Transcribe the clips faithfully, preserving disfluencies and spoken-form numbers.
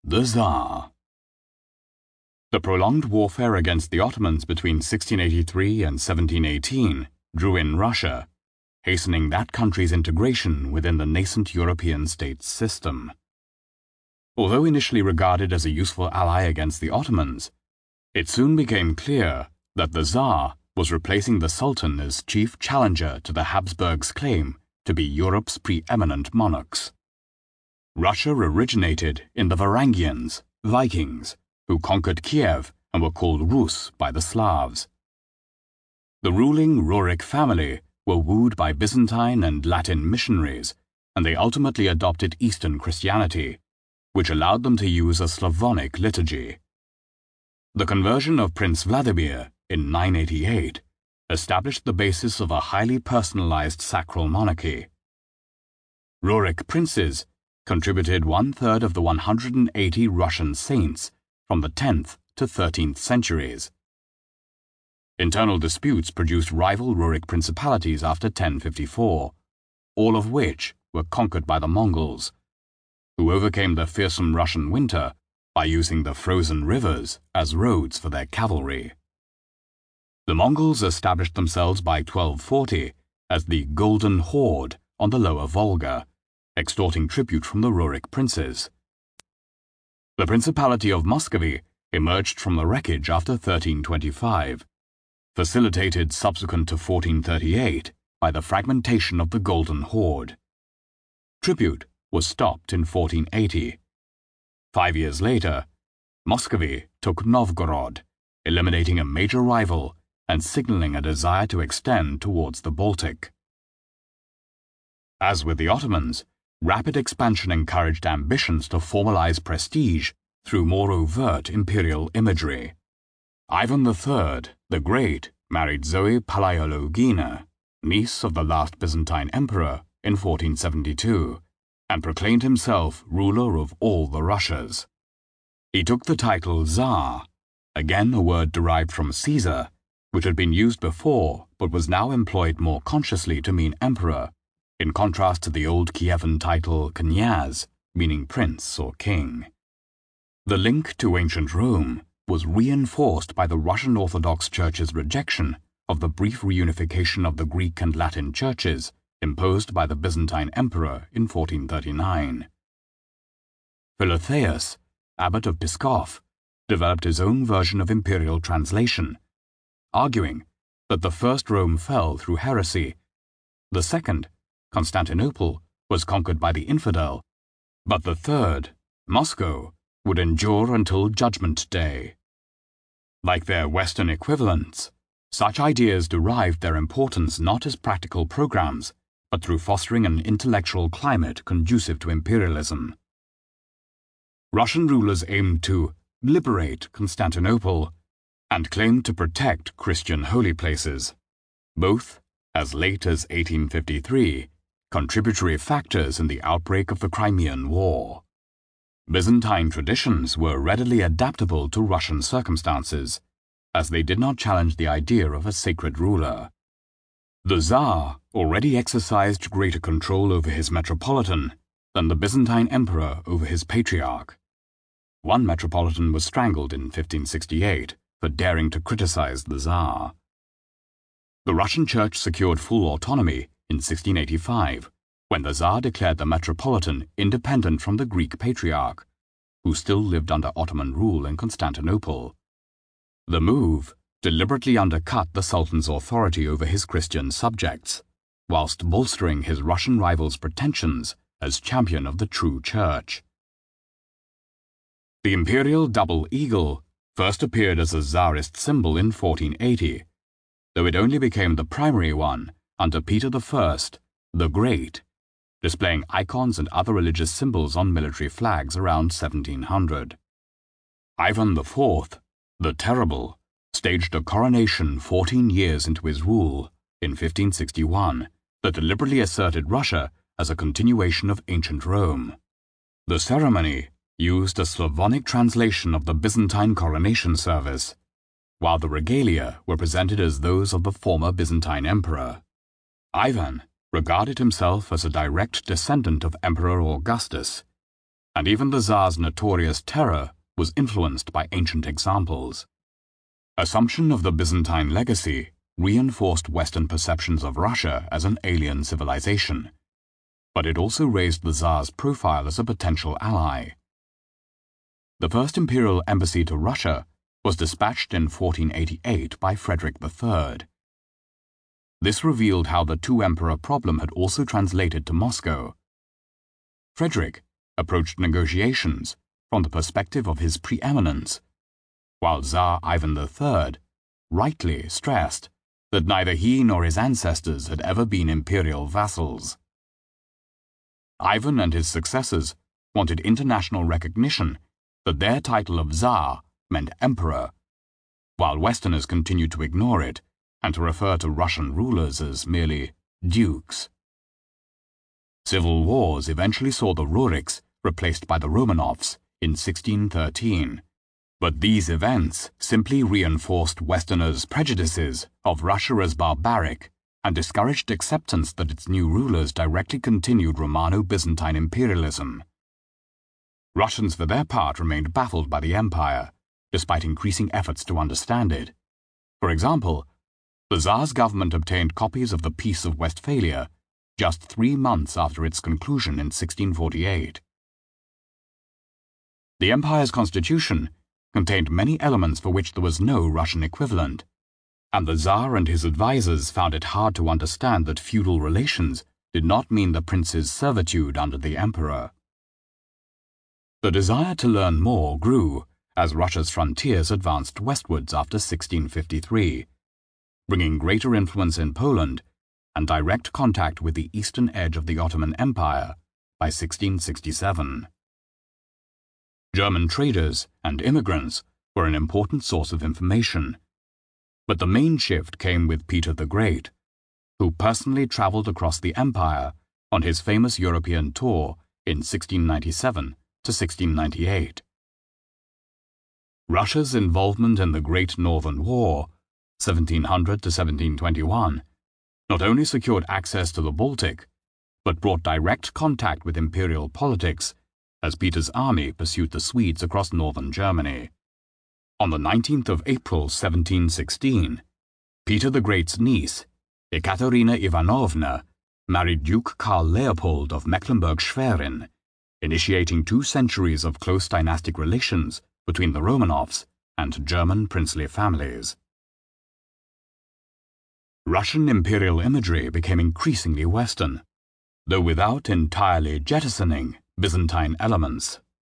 The Tsar. The prolonged warfare against the Ottomans between sixteen eighty-three and seventeen eighteen drew in Russia, hastening that country's integration within the nascent European states system. Although initially regarded as a useful ally against the Ottomans, it soon became clear that the Tsar was replacing the Sultan as chief challenger to the Habsburgs' claim to be Europe's preeminent monarchs. Russia originated in the Varangians, Vikings, who conquered Kiev and were called Rus by the Slavs. The ruling Rurik family were wooed by Byzantine and Latin missionaries, and they ultimately adopted Eastern Christianity, which allowed them to use a Slavonic liturgy. The conversion of Prince Vladimir in nine eighty-eight established the basis of a highly personalized sacral monarchy. Rurik princes contributed one-third of the one hundred eighty Russian saints from the tenth to thirteenth centuries. Internal disputes produced rival Rurik principalities after ten fifty-four, all of which were conquered by the Mongols, who overcame the fearsome Russian winter by using the frozen rivers as roads for their cavalry. The Mongols established themselves by twelve forty as the Golden Horde on the lower Volga, extorting tribute from the Rurik princes. The Principality of Muscovy emerged from the wreckage after thirteen twenty-five, facilitated subsequent to fourteen thirty-eight by the fragmentation of the Golden Horde. Tribute was stopped in fourteen eighty. Five years later, Muscovy took Novgorod, eliminating a major rival and signaling a desire to extend towards the Baltic. As with the Ottomans, rapid expansion encouraged ambitions to formalize prestige through more overt imperial imagery. Ivan the Third, the Great, married Zoe Palaiologina, niece of the last Byzantine emperor, in fourteen seventy-two, and proclaimed himself ruler of all the Russias. He took the title Tsar, again a word derived from Caesar, which had been used before but was now employed more consciously to mean emperor, in contrast to the old Kievan title Knyaz, meaning prince or king. The link to ancient Rome was reinforced by the Russian Orthodox Church's rejection of the brief reunification of the Greek and Latin churches imposed by the Byzantine emperor in fourteen thirty-nine. Philotheus, abbot of Pskov, developed his own version of imperial translation, arguing that the first Rome fell through heresy, the second, Constantinople, was conquered by the infidel, but the third, Moscow, would endure until Judgment Day. Like their Western equivalents, such ideas derived their importance not as practical programs, but through fostering an intellectual climate conducive to imperialism. Russian rulers aimed to liberate Constantinople and claimed to protect Christian holy places, both, as late as eighteen fifty-three, contributory factors in the outbreak of the Crimean War. Byzantine traditions were readily adaptable to Russian circumstances, as they did not challenge the idea of a sacred ruler. The Tsar already exercised greater control over his metropolitan than the Byzantine emperor over his patriarch. One metropolitan was strangled in fifteen sixty-eight for daring to criticize the Tsar. The Russian Church secured full autonomy in sixteen eighty-five, when the Tsar declared the metropolitan independent from the Greek patriarch, who still lived under Ottoman rule in Constantinople. The move deliberately undercut the Sultan's authority over his Christian subjects, whilst bolstering his Russian rival's pretensions as champion of the true church. The imperial double eagle first appeared as a Tsarist symbol in fourteen eighty, though it only became the primary one under Peter the First, the Great, displaying icons and other religious symbols on military flags around seventeen hundred. Ivan the Fourth, the Terrible, staged a coronation fourteen years into his rule, in fifteen sixty-one, that deliberately asserted Russia as a continuation of ancient Rome. The ceremony used a Slavonic translation of the Byzantine coronation service, while the regalia were presented as those of the former Byzantine emperor. Ivan regarded himself as a direct descendant of Emperor Augustus, and even the Tsar's notorious terror was influenced by ancient examples. Assumption of the Byzantine legacy reinforced Western perceptions of Russia as an alien civilization, but it also raised the Tsar's profile as a potential ally. The first imperial embassy to Russia was dispatched in fourteen eighty-eight by Frederick the Third. This revealed how the two-emperor problem had also translated to Moscow. Frederick approached negotiations from the perspective of his preeminence, while Tsar Ivan the Third rightly stressed that neither he nor his ancestors had ever been imperial vassals. Ivan and his successors wanted international recognition that their title of Tsar meant emperor, while Westerners continued to ignore it and to refer to Russian rulers as merely dukes. Civil wars eventually saw the Ruriks replaced by the Romanovs in sixteen thirteen, but these events simply reinforced Westerners' prejudices of Russia as barbaric and discouraged acceptance that its new rulers directly continued Romano-Byzantine imperialism. Russians, for their part, remained baffled by the empire, despite increasing efforts to understand it. For example, the Tsar's government obtained copies of the Peace of Westphalia just three months after its conclusion in sixteen forty-eight. The empire's constitution contained many elements for which there was no Russian equivalent, and the Tsar and his advisers found it hard to understand that feudal relations did not mean the prince's servitude under the emperor. The desire to learn more grew as Russia's frontiers advanced westwards after sixteen fifty-three, bringing greater influence in Poland and direct contact with the eastern edge of the Ottoman Empire by sixteen sixty-seven. German traders and immigrants were an important source of information, but the main shift came with Peter the Great, who personally traveled across the empire on his famous European tour in sixteen ninety-seven to sixteen ninety-eight. Russia's involvement in the Great Northern War, seventeen hundred to seventeen twenty-one, not only secured access to the Baltic, but brought direct contact with imperial politics as Peter's army pursued the Swedes across northern Germany. On the nineteenth of April seventeen sixteen, Peter the Great's niece, Ekaterina Ivanovna, married Duke Karl Leopold of Mecklenburg-Schwerin, initiating two centuries of close dynastic relations between the Romanovs and German princely families. Russian imperial imagery became increasingly Western, though without entirely jettisoning Byzantine elements.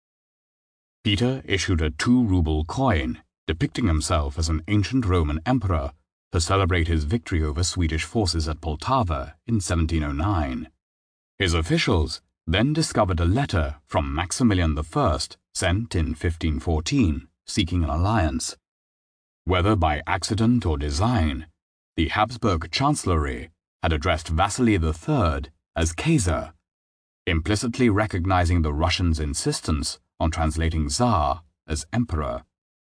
Peter issued a two-ruble coin depicting himself as an ancient Roman emperor to celebrate his victory over Swedish forces at Poltava in seventeen oh nine. His officials then discovered a letter from Maximilian the First sent in fifteen fourteen seeking an alliance. Whether by accident or design, the Habsburg Chancellery had addressed Vasily the Third as Kaiser, implicitly recognizing the Russians' insistence on translating Tsar as emperor.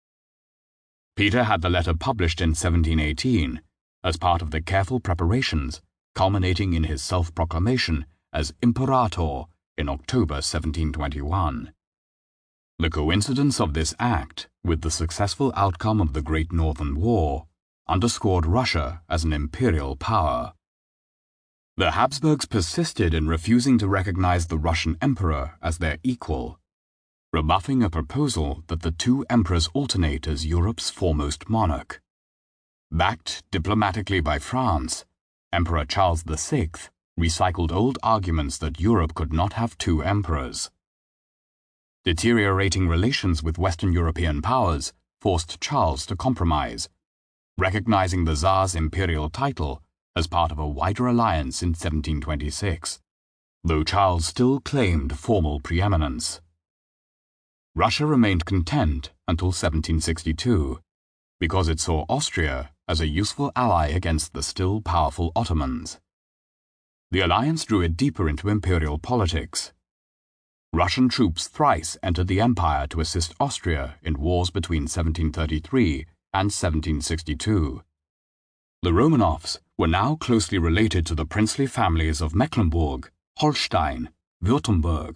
Peter had the letter published in seventeen eighteen as part of the careful preparations culminating in his self-proclamation as Imperator in October seventeen twenty-one. The coincidence of this act with the successful outcome of the Great Northern War underscored Russia as an imperial power. The Habsburgs persisted in refusing to recognize the Russian emperor as their equal, rebuffing a proposal that the two emperors alternate as Europe's foremost monarch. Backed diplomatically by France, Emperor Charles the Sixth recycled old arguments that Europe could not have two emperors. Deteriorating relations with Western European powers forced Charles to compromise, recognizing the Tsar's imperial title as part of a wider alliance in seventeen twenty-six, though Charles still claimed formal preeminence. Russia remained content until seventeen sixty-two, because it saw Austria as a useful ally against the still powerful Ottomans. The alliance drew it deeper into imperial politics. Russian troops thrice entered the empire to assist Austria in wars between seventeen thirty-three and seventeen sixty-two. The Romanovs were now closely related to the princely families of Mecklenburg, Holstein, Württemberg,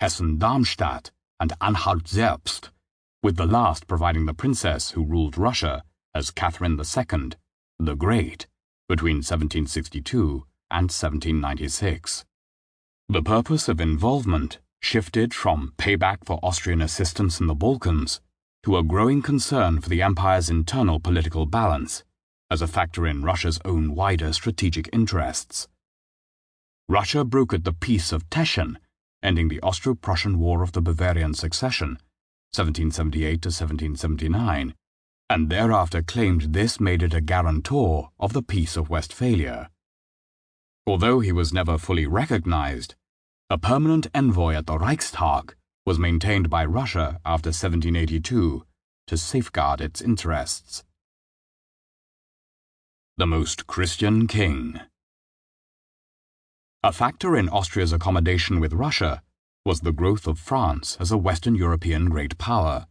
Hessen-Darmstadt, and Anhalt-Zerbst, with the last providing the princess who ruled Russia as Catherine the Second, the Great, between seventeen sixty-two and seventeen ninety-six. The purpose of involvement shifted from payback for Austrian assistance in the Balkans to a growing concern for the empire's internal political balance as a factor in Russia's own wider strategic interests. Russia brokered the Peace of Teschen, ending the Austro-Prussian War of the Bavarian Succession, seventeen seventy-eight to seventeen seventy-nine, and thereafter claimed this made it a guarantor of the Peace of Westphalia. Although he was never fully recognized, a permanent envoy at the Reichstag was maintained by Russia after seventeen eighty-two to safeguard its interests. The Most Christian King. A factor in Austria's accommodation with Russia was the growth of France as a Western European great power.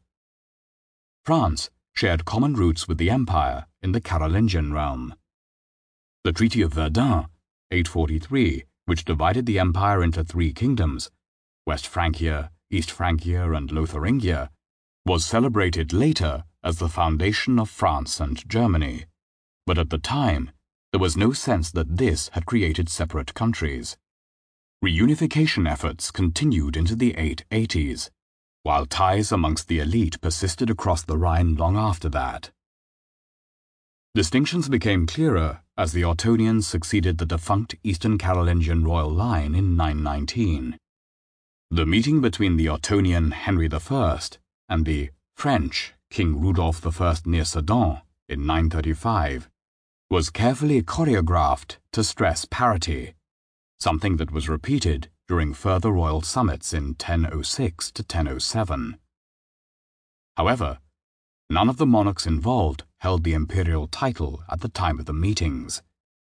France shared common roots with the empire in the Carolingian realm. The Treaty of Verdun, eight forty-three, which divided the empire into three kingdoms, West Francia, East Francia, and Lotharingia, was celebrated later as the foundation of France and Germany, but at the time there was no sense that this had created separate countries. Reunification efforts continued into the eight eighties, while ties amongst the elite persisted across the Rhine long after that. Distinctions became clearer as the Ottonians succeeded the defunct Eastern Carolingian royal line in nine nineteen. The meeting between the Ottonian Henry the First and the French King Rudolph the First near Sedan in nine thirty-five was carefully choreographed to stress parity, something that was repeated during further royal summits in ten oh six to ten oh seven. However, none of the monarchs involved held the imperial title at the time of the meetings.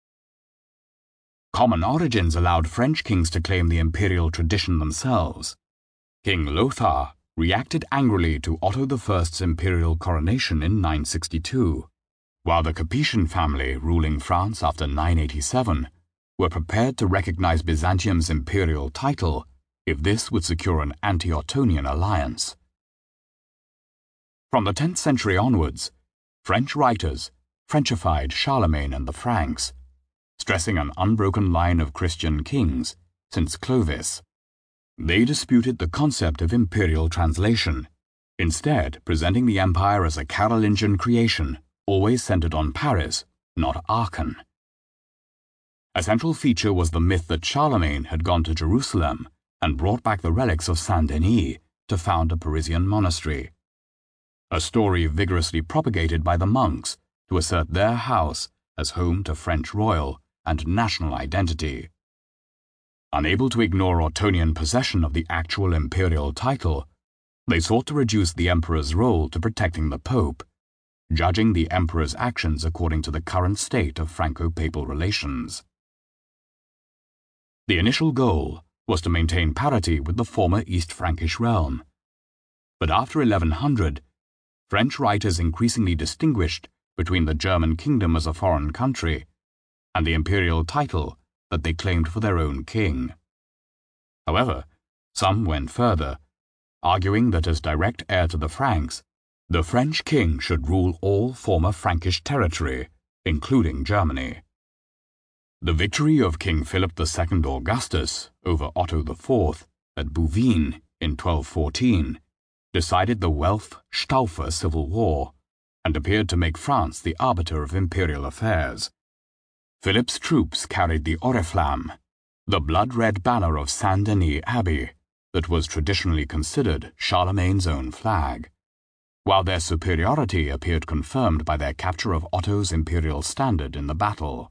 Common origins allowed French kings to claim the imperial tradition themselves. King Lothar reacted angrily to Otto the First's imperial coronation in nine sixty-two, while the Capetian family ruling France after nine eighty-seven were prepared to recognize Byzantium's imperial title if this would secure an anti-Ottonian alliance. From the tenth century onwards, French writers Frenchified Charlemagne and the Franks, stressing an unbroken line of Christian kings since Clovis. They disputed the concept of imperial translation, instead presenting the empire as a Carolingian creation always centered on Paris, not Aachen. A central feature was the myth that Charlemagne had gone to Jerusalem and brought back the relics of Saint-Denis to found a Parisian monastery, a story vigorously propagated by the monks to assert their house as home to French royal and national identity. Unable to ignore Ottonian possession of the actual imperial title, they sought to reduce the emperor's role to protecting the pope, judging the emperor's actions according to the current state of Franco-papal relations. The initial goal was to maintain parity with the former East Frankish realm, but after eleven hundred, French writers increasingly distinguished between the German kingdom as a foreign country and the imperial title that they claimed for their own king. However, some went further, arguing that as direct heir to the Franks, the French king should rule all former Frankish territory, including Germany. The victory of King Philip the Second Augustus over Otto the Fourth at Bouvines in twelve fourteen decided the Welf-Staufer civil war and appeared to make France the arbiter of imperial affairs. Philip's troops carried the Oriflamme, the blood-red banner of Saint-Denis Abbey that was traditionally considered Charlemagne's own flag, while their superiority appeared confirmed by their capture of Otto's imperial standard in the battle.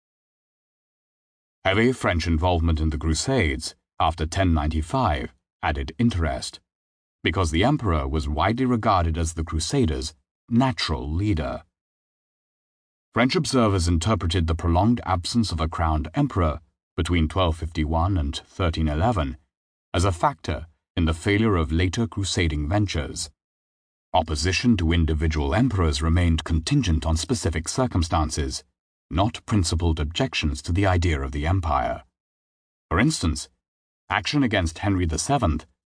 Heavy French involvement in the Crusades after ten ninety-five added interest, because the emperor was widely regarded as the Crusaders' natural leader. French observers interpreted the prolonged absence of a crowned emperor between twelve fifty-one and thirteen eleven as a factor in the failure of later crusading ventures. Opposition to individual emperors remained contingent on specific circumstances, not principled objections to the idea of the empire. For instance, action against Henry the Seventh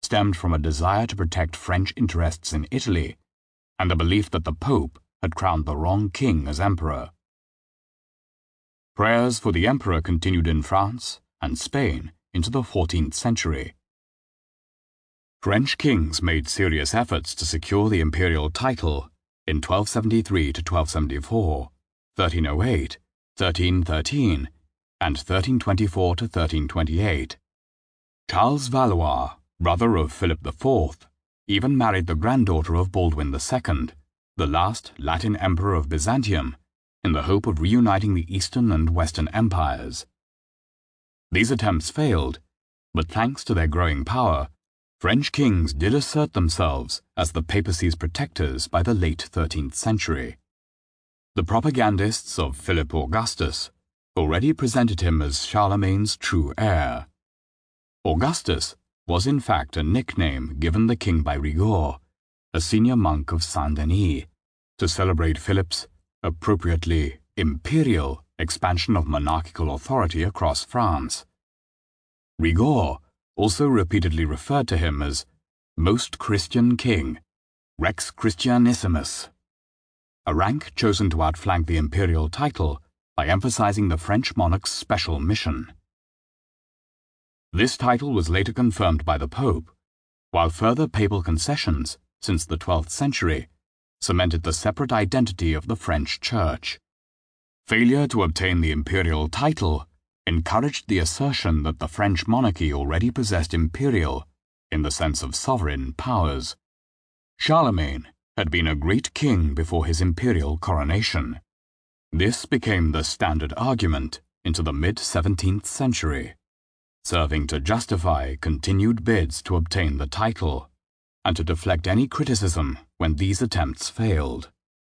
stemmed from a desire to protect French interests in Italy and the belief that the Pope had crowned the wrong king as emperor. Prayers for the emperor continued in France and Spain into the fourteenth century. French kings made serious efforts to secure the imperial title in twelve seventy-three to twelve seventy-four, thirteen oh eight, thirteen thirteen, and thirteen twenty-four to thirteen twenty-eight. Charles Valois, brother of Philip the Fourth, even married the granddaughter of Baldwin the Second, the last Latin emperor of Byzantium, in the hope of reuniting the Eastern and Western empires. These attempts failed, but thanks to their growing power, French kings did assert themselves as the papacy's protectors by the late thirteenth century. The propagandists of Philip Augustus already presented him as Charlemagne's true heir. Augustus was in fact a nickname given the king by Rigord, a senior monk of Saint-Denis, to celebrate Philip's, appropriately imperial, expansion of monarchical authority across France. Rigord also repeatedly referred to him as Most Christian King, Rex Christianissimus, a rank chosen to outflank the imperial title by emphasizing the French monarch's special mission. This title was later confirmed by the Pope, while further papal concessions since the twelfth century cemented the separate identity of the French Church. Failure to obtain the imperial title encouraged the assertion that the French monarchy already possessed imperial, in the sense of sovereign, powers. Charlemagne had been a great king before his imperial coronation. This became the standard argument into the mid-seventeenth century, serving to justify continued bids to obtain the title and to deflect any criticism when these attempts failed.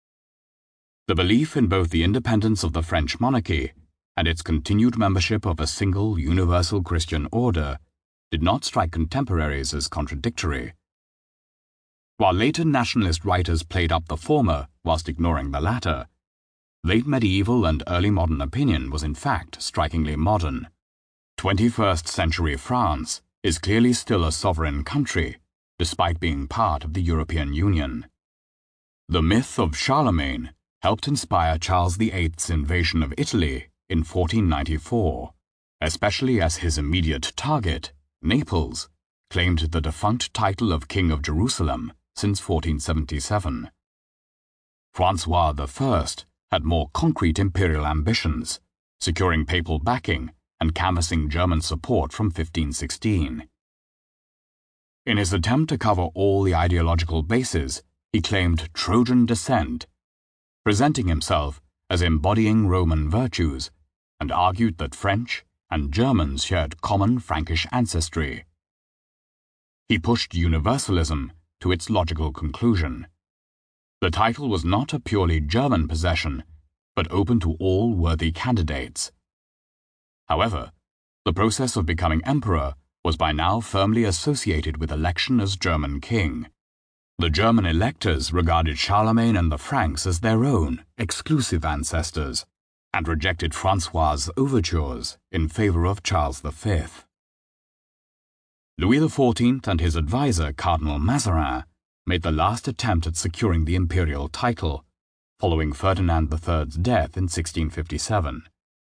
The belief in both the independence of the French monarchy and its continued membership of a single universal Christian order did not strike contemporaries as contradictory. While later nationalist writers played up the former whilst ignoring the latter, late medieval and early modern opinion was in fact strikingly modern. twenty-first century France is clearly still a sovereign country, despite being part of the European Union. The myth of Charlemagne helped inspire Charles the Eighth's invasion of Italy in fourteen ninety-four, especially as his immediate target, Naples, claimed the defunct title of King of Jerusalem since fourteen seventy-seven. Francois the First had more concrete imperial ambitions, securing papal backing and canvassing German support from fifteen sixteen. In his attempt to cover all the ideological bases, he claimed Trojan descent, presenting himself as embodying Roman virtues, and argued that French and Germans shared common Frankish ancestry. He pushed universalism to its logical conclusion. The title was not a purely German possession, but open to all worthy candidates. However, the process of becoming emperor was by now firmly associated with election as German king. The German electors regarded Charlemagne and the Franks as their own, exclusive ancestors, and rejected Francois' overtures in favor of Charles the Fifth. Louis the Fourteenth and his advisor Cardinal Mazarin made the last attempt at securing the imperial title, following Ferdinand the Third's death in sixteen fifty-seven.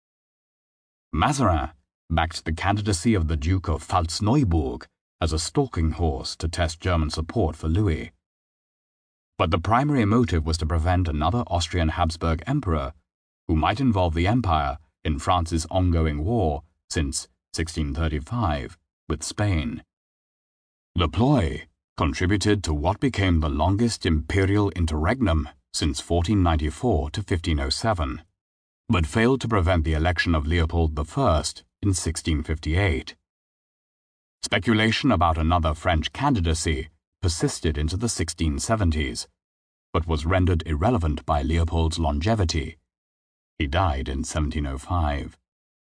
Mazarin backed the candidacy of the Duke of Pfalz-Neuburg as a stalking horse to test German support for Louis. But the primary motive was to prevent another Austrian Habsburg emperor, who might involve the empire in France's ongoing war since sixteen thirty-five with Spain. The ploy contributed to what became the longest imperial interregnum since fourteen ninety-four to fifteen oh seven, but failed to prevent the election of Leopold the First in sixteen fifty-eight. Speculation about another French candidacy persisted into the sixteen seventies, but was rendered irrelevant by Leopold's longevity. He died in seventeen oh five.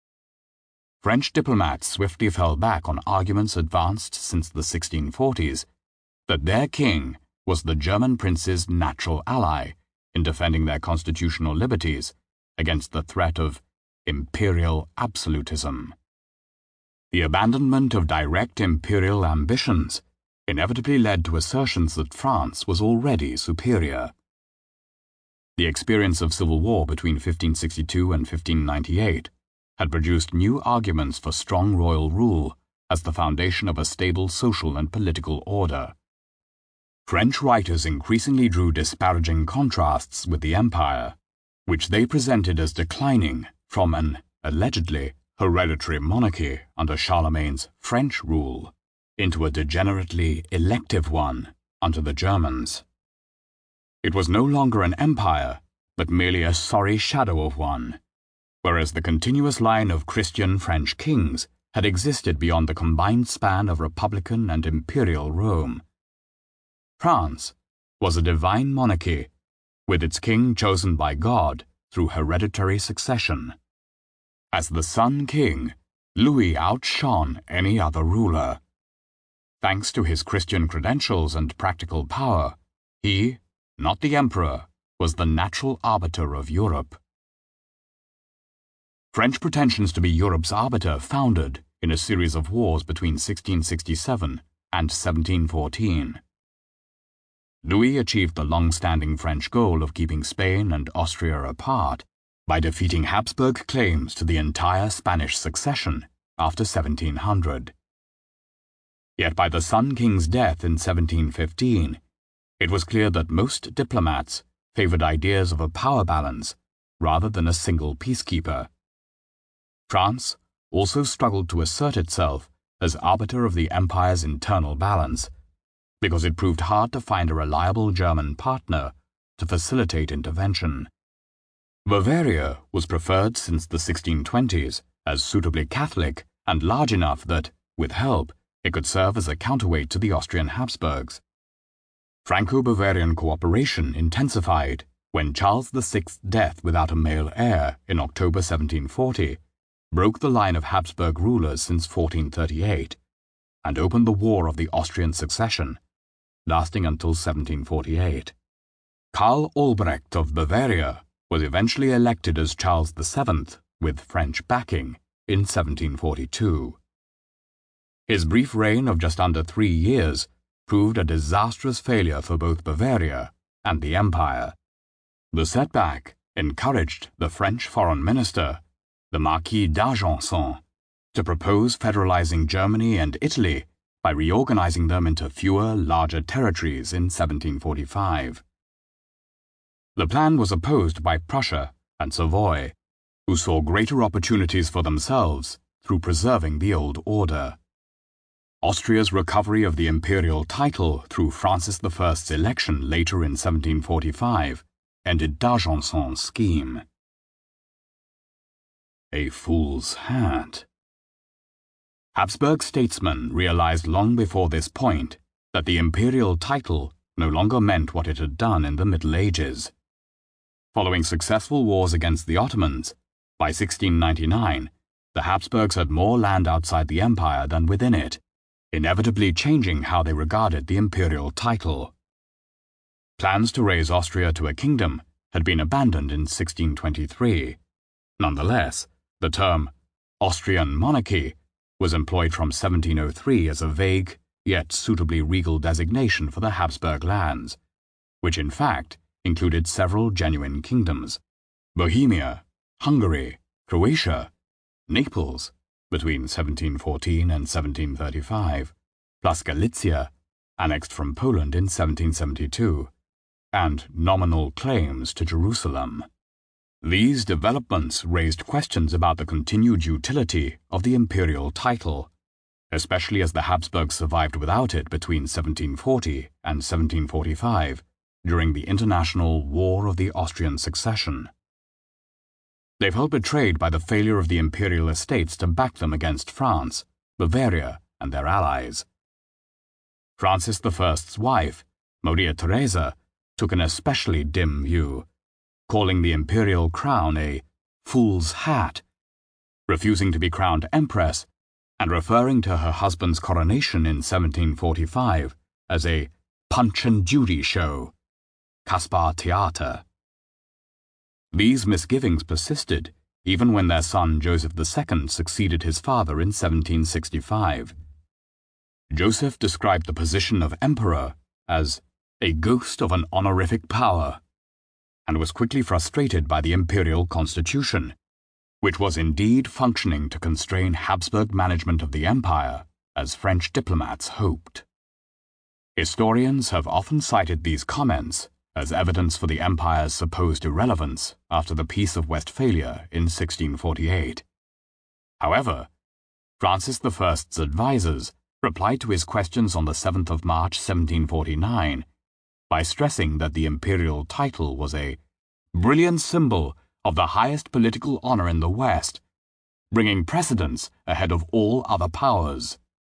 French diplomats swiftly fell back on arguments advanced since the sixteen forties that their king was the German prince's natural ally in defending their constitutional liberties against the threat of imperial absolutism. The abandonment of direct imperial ambitions inevitably led to assertions that France was already superior. The experience of civil war between fifteen sixty-two and fifteen ninety-eight had produced new arguments for strong royal rule as the foundation of a stable social and political order. French writers increasingly drew disparaging contrasts with the empire, which they presented as declining from an, allegedly, hereditary monarchy under Charlemagne's French rule into a degenerately elective one under the Germans. It was no longer an empire, but merely a sorry shadow of one, whereas the continuous line of Christian French kings had existed beyond the combined span of republican and imperial Rome. France was a divine monarchy, with its king chosen by God through hereditary succession. As the Sun King, Louis outshone any other ruler. Thanks to his Christian credentials and practical power, he, not the emperor, was the natural arbiter of Europe. French pretensions to be Europe's arbiter foundered in a series of wars between sixteen sixty-seven and seventeen fourteen. Louis achieved the long-standing French goal of keeping Spain and Austria apart by defeating Habsburg claims to the entire Spanish succession after seventeen hundred. Yet by the Sun King's death in seventeen fifteen, it was clear that most diplomats favored ideas of a power balance rather than a single peacekeeper. France also struggled to assert itself as arbiter of the empire's internal balance, because it proved hard to find a reliable German partner to facilitate intervention. Bavaria was preferred since the sixteen twenties as suitably Catholic and large enough that, with help, it could serve as a counterweight to the Austrian Habsburgs. Franco-Bavarian cooperation intensified when Charles the Sixth's death without a male heir in October seventeen forty broke the line of Habsburg rulers since fourteen thirty-eight and opened the War of the Austrian Succession, lasting until seventeen forty-eight. Karl Albrecht of Bavaria was eventually elected as Charles the Seventh with French backing in seventeen forty-two. His brief reign of just under three years proved a disastrous failure for both Bavaria and the Empire. The setback encouraged the French foreign minister, the Marquis d'Argenson, to propose federalizing Germany and Italy by reorganizing them into fewer, larger territories in seventeen forty-five. The plan was opposed by Prussia and Savoy, who saw greater opportunities for themselves through preserving the old order. Austria's recovery of the imperial title through Francis the First's election later in seventeen forty-five ended d'Argenson's scheme. A fool's hat. Habsburg statesmen realized long before this point that the imperial title no longer meant what it had done in the Middle Ages. Following successful wars against the Ottomans, by sixteen ninety-nine, the Habsburgs had more land outside the empire than within it, inevitably changing how they regarded the imperial title. Plans to raise Austria to a kingdom had been abandoned in sixteen twenty-three. Nonetheless, the term Austrian monarchy was employed from seventeen oh three as a vague, yet suitably regal designation for the Habsburg lands, which in fact included several genuine kingdoms: Bohemia, Hungary, Croatia, Naples, between seventeen fourteen and seventeen thirty-five, plus Galicia, annexed from Poland in seventeen seventy-two, and nominal claims to Jerusalem. These developments raised questions about the continued utility of the imperial title, especially as the Habsburgs survived without it between seventeen forty and seventeen forty-five during the international War of the Austrian Succession. They felt betrayed by the failure of the imperial estates to back them against France, Bavaria, and their allies. Francis the First's wife, Maria Theresa, took an especially dim view, calling the imperial crown a fool's hat, refusing to be crowned empress, and referring to her husband's coronation in seventeen forty-five as a Punch and Judy show, Kaspar Theater. These misgivings persisted even when their son Joseph the Second succeeded his father in seventeen sixty-five. Joseph described the position of emperor as a ghost of an honorific power, and was quickly frustrated by the imperial constitution, which was indeed functioning to constrain Habsburg management of the empire, as French diplomats hoped. Historians have often cited these comments as evidence for the empire's supposed irrelevance after the Peace of Westphalia in sixteen forty-eight. However, Francis the First's advisers replied to his questions on the seventh of March seventeen forty-nine by stressing that the imperial title was a brilliant symbol of the highest political honor in the West, bringing precedence ahead of all other powers.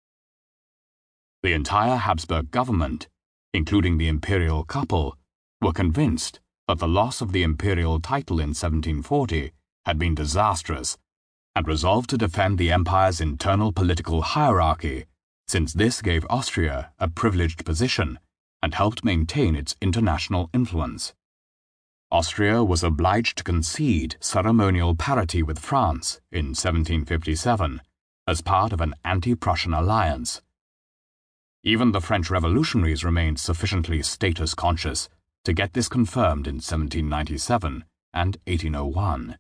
The entire Habsburg government, including the imperial couple, were convinced that the loss of the imperial title in seventeen forty had been disastrous, and resolved to defend the empire's internal political hierarchy, since this gave Austria a privileged position and helped maintain its international influence. Austria was obliged to concede ceremonial parity with France in seventeen fifty-seven as part of an anti-Prussian alliance. Even the French revolutionaries remained sufficiently status-conscious to get this confirmed in seventeen ninety-seven and eighteen oh one.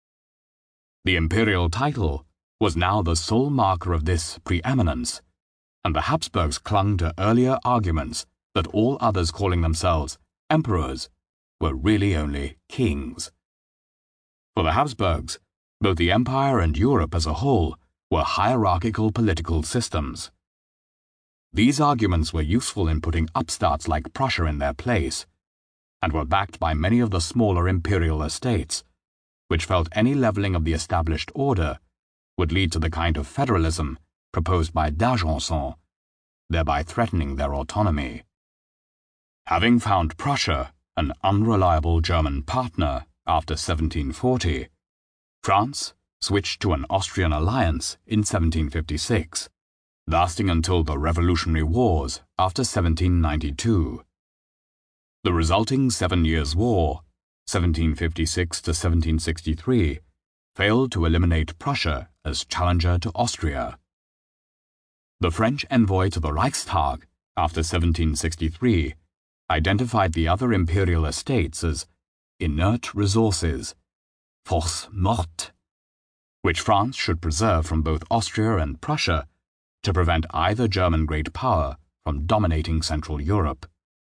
The imperial title was now the sole marker of this preeminence, and the Habsburgs clung to earlier arguments that all others calling themselves emperors were really only kings. For the Habsburgs, both the empire and Europe as a whole were hierarchical political systems. These arguments were useful in putting upstarts like Prussia in their place, and were backed by many of the smaller imperial estates, which felt any levelling of the established order would lead to the kind of federalism proposed by D'Argenson, thereby threatening their autonomy. Having found Prussia an unreliable German partner after seventeen forty, France switched to an Austrian alliance in seventeen fifty-six, lasting until the Revolutionary Wars after seventeen ninety-two. The resulting Seven Years' War, seventeen fifty-six to seventeen sixty-three, failed to eliminate Prussia as challenger to Austria. The French envoy to the Reichstag after seventeen sixty-three identified the other imperial estates as inert resources, force morte, which France should preserve from both Austria and Prussia to prevent either German great power from dominating Central Europe.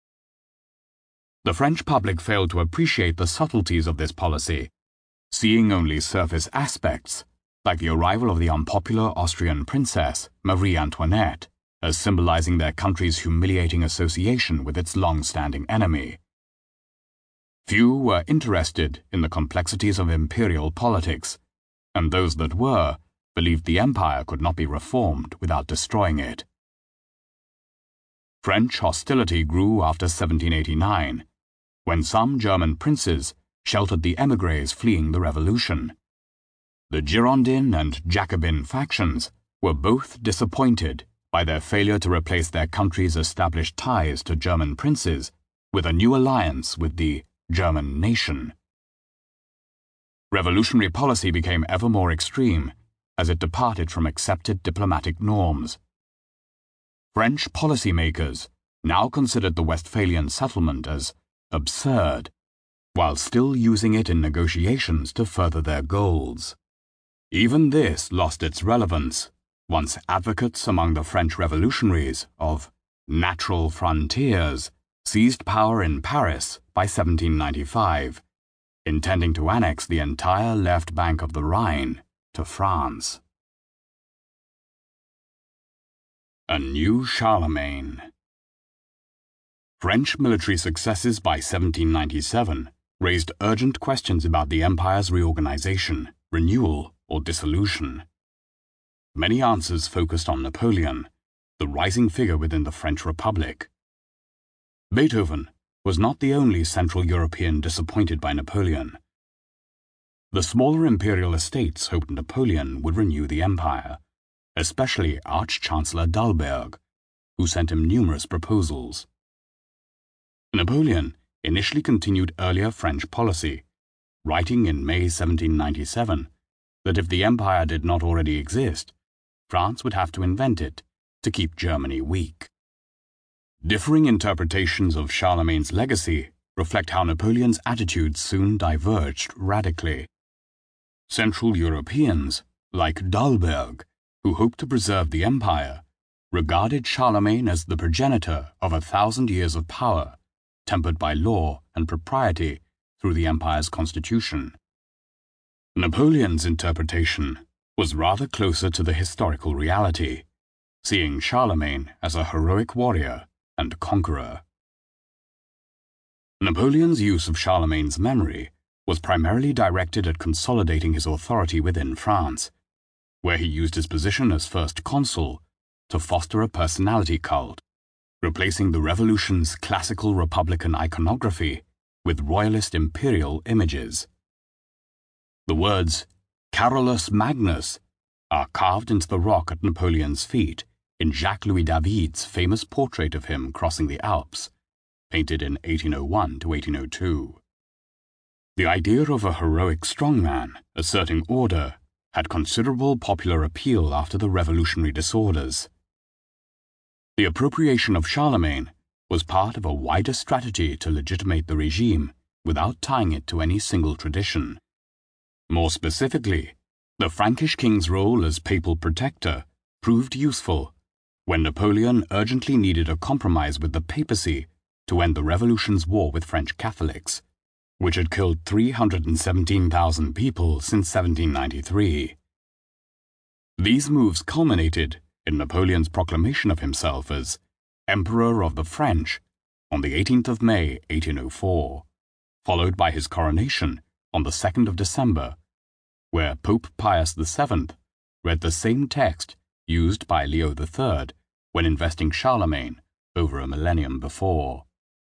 The French public failed to appreciate the subtleties of this policy, seeing only surface aspects, like the arrival of the unpopular Austrian princess, Marie Antoinette, as symbolizing their country's humiliating association with its long-standing enemy. Few were interested in the complexities of imperial politics, and those that were believed the empire could not be reformed without destroying it. French hostility grew after seventeen eighty-nine, when some German princes sheltered the émigrés fleeing the revolution. The Girondin and Jacobin factions were both disappointed by their failure to replace their country's established ties to German princes with a new alliance with the German nation. Revolutionary policy became ever more extreme as it departed from accepted diplomatic norms. French policymakers now considered the Westphalian settlement as absurd, while still using it in negotiations to further their goals. Even this lost its relevance once advocates among the French revolutionaries of natural frontiers seized power in Paris by seventeen ninety-five, intending to annex the entire left bank of the Rhine to France. A new Charlemagne. French military successes by seventeen ninety-seven raised urgent questions about the empire's reorganization, renewal, or dissolution. Many answers focused on Napoleon, the rising figure within the French Republic. Beethoven was not the only Central European disappointed by Napoleon. The smaller imperial estates hoped Napoleon would renew the empire, especially Arch-Chancellor d'Albert, who sent him numerous proposals. Napoleon initially continued earlier French policy, writing in May seventeen ninety-seven that if the empire did not already exist, France would have to invent it to keep Germany weak. Differing interpretations of Charlemagne's legacy reflect how Napoleon's attitudes soon diverged radically. Central Europeans, like Dalberg, who hoped to preserve the empire, regarded Charlemagne as the progenitor of a thousand years of power, tempered by law and propriety through the empire's constitution. Napoleon's interpretation was rather closer to the historical reality, seeing Charlemagne as a heroic warrior and conqueror. Napoleon's use of Charlemagne's memory was primarily directed at consolidating his authority within France, where he used his position as first consul to foster a personality cult, replacing the revolution's classical republican iconography with royalist imperial images. The words Carolus Magnus are carved into the rock at Napoleon's feet in Jacques-Louis David's famous portrait of him crossing the Alps, painted in eighteen oh one to eighteen oh two. The idea of a heroic strongman asserting order had considerable popular appeal after the revolutionary disorders. The appropriation of Charlemagne was part of a wider strategy to legitimate the regime without tying it to any single tradition. More specifically, the Frankish king's role as papal protector proved useful when Napoleon urgently needed a compromise with the papacy to end the revolution's war with French Catholics, which had killed three hundred seventeen thousand people since seventeen ninety-three. These moves culminated in Napoleon's proclamation of himself as Emperor of the French on the eighteenth of May, eighteen oh four, followed by his coronation on the second of December, where Pope Pius the seventh read the same text used by Leo the third when investing Charlemagne over a millennium before.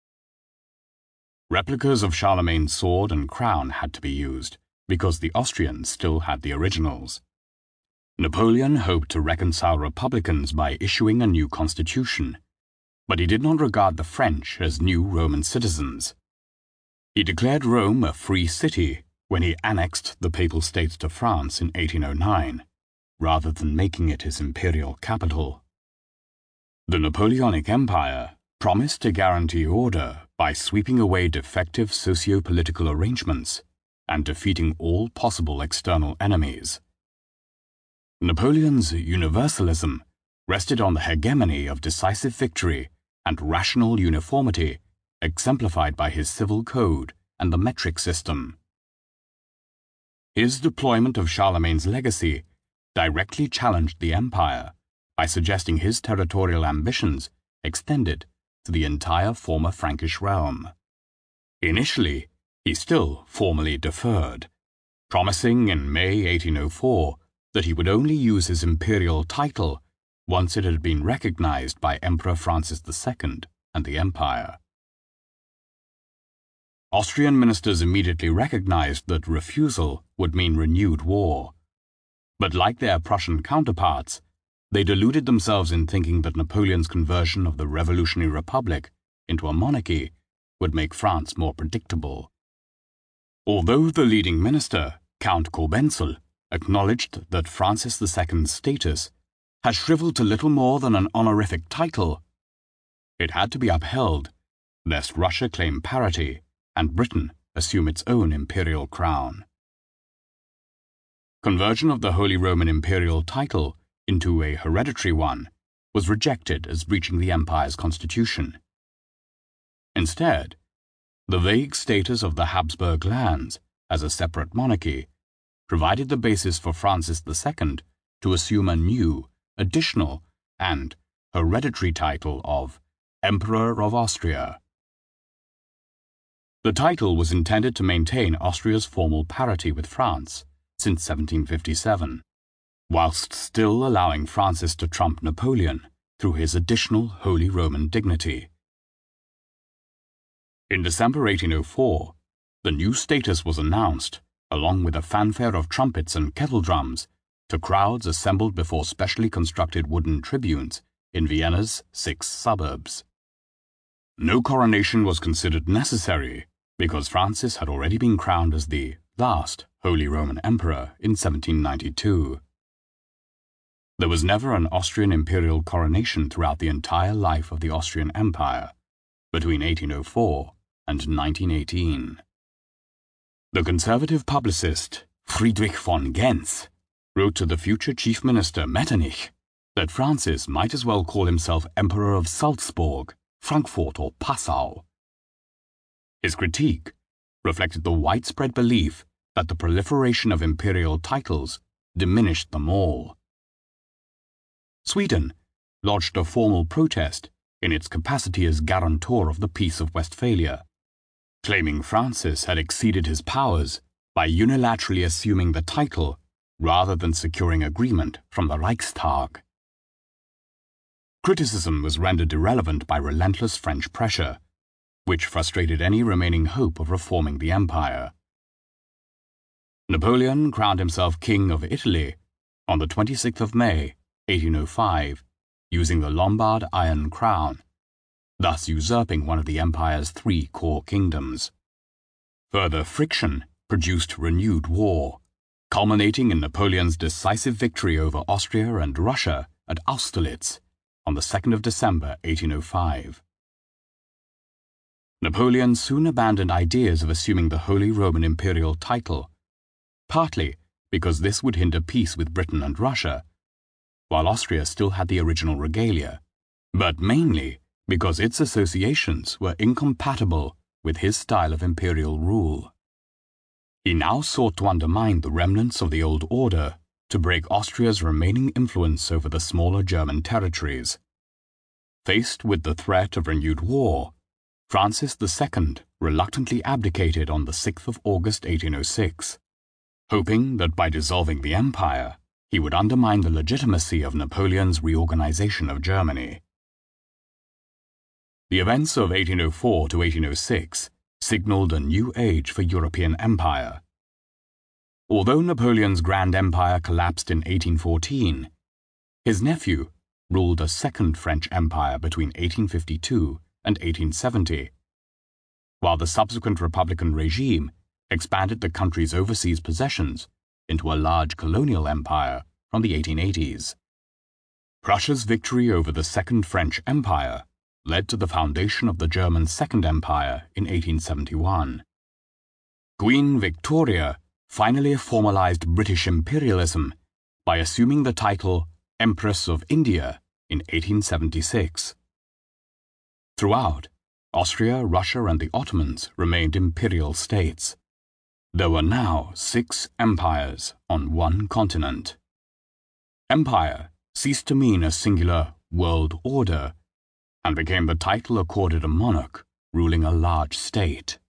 Replicas of Charlemagne's sword and crown had to be used because the Austrians still had the originals. Napoleon hoped to reconcile republicans by issuing a new constitution, but he did not regard the French as new Roman citizens. He declared Rome a free city when he annexed the Papal States to France in eighteen oh nine, rather than making it his imperial capital. The Napoleonic Empire promised to guarantee order by sweeping away defective socio-political arrangements and defeating all possible external enemies. Napoleon's universalism rested on the hegemony of decisive victory and rational uniformity, exemplified by his civil code and the metric system. His deployment of Charlemagne's legacy directly challenged the empire by suggesting his territorial ambitions extended to the entire former Frankish realm. Initially, he still formally deferred, promising in May eighteen oh four that he would only use his imperial title once it had been recognized by Emperor Francis the second and the empire. Austrian ministers immediately recognized that refusal would mean renewed war, but like their Prussian counterparts, they deluded themselves in thinking that Napoleon's conversion of the Revolutionary Republic into a monarchy would make France more predictable. Although the leading minister, Count Cobenzl, acknowledged that Francis the second's status had shriveled to little more than an honorific title, it had to be upheld lest Russia claim parity and Britain assume its own imperial crown. Conversion of the Holy Roman Imperial title into a hereditary one was rejected as breaching the empire's constitution. Instead, the vague status of the Habsburg lands as a separate monarchy provided the basis for Francis the second to assume a new, additional, and hereditary title of Emperor of Austria. The title was intended to maintain Austria's formal parity with France since seventeen fifty-seven, whilst still allowing Francis to trump Napoleon through his additional Holy Roman dignity. In December eighteen oh four, the new status was announced, along with a fanfare of trumpets and kettledrums, to crowds assembled before specially constructed wooden tribunes in Vienna's six suburbs. No coronation was considered necessary because Francis had already been crowned as the last Holy Roman Emperor in seventeen ninety-two. There was never an Austrian imperial coronation throughout the entire life of the Austrian Empire, between eighteen oh four and nineteen eighteen. The conservative publicist Friedrich von Gentz wrote to the future chief minister Metternich that Francis might as well call himself Emperor of Salzburg, Frankfurt, or Passau. His critique reflected the widespread belief that the proliferation of imperial titles diminished them all. Sweden lodged a formal protest in its capacity as guarantor of the Peace of Westphalia, claiming Francis had exceeded his powers by unilaterally assuming the title rather than securing agreement from the Reichstag. Criticism was rendered irrelevant by relentless French pressure, which frustrated any remaining hope of reforming the empire. Napoleon crowned himself King of Italy on the twenty-sixth of May, eighteen oh five, using the Lombard Iron Crown, thus usurping one of the empire's three core kingdoms. Further friction produced renewed war, culminating in Napoleon's decisive victory over Austria and Russia at Austerlitz on the second of December, eighteen oh five. Napoleon soon abandoned ideas of assuming the Holy Roman Imperial title, partly because this would hinder peace with Britain and Russia, while Austria still had the original regalia, but mainly because its associations were incompatible with his style of imperial rule. He now sought to undermine the remnants of the old order to break Austria's remaining influence over the smaller German territories. Faced with the threat of renewed war, Francis the Second reluctantly abdicated on the sixth of August eighteen oh six, hoping that by dissolving the empire, he would undermine the legitimacy of Napoleon's reorganization of Germany. The events of eighteen oh four to eighteen oh six signaled a new age for European empire. Although Napoleon's Grand Empire collapsed in eighteen fourteen, his nephew ruled a second French empire between eighteen fifty-two and eighteen seventy, while the subsequent Republican regime expanded the country's overseas possessions into a large colonial empire from the eighteen eighties. Prussia's victory over the Second French Empire led to the foundation of the German Second Empire in eighteen seventy-one. Queen Victoria finally formalized British imperialism by assuming the title Empress of India in eighteen seventy-six. Throughout, Austria, Russia, and the Ottomans remained imperial states. There were now six empires on one continent. Empire ceased to mean a singular world order and became the title accorded a monarch ruling a large state.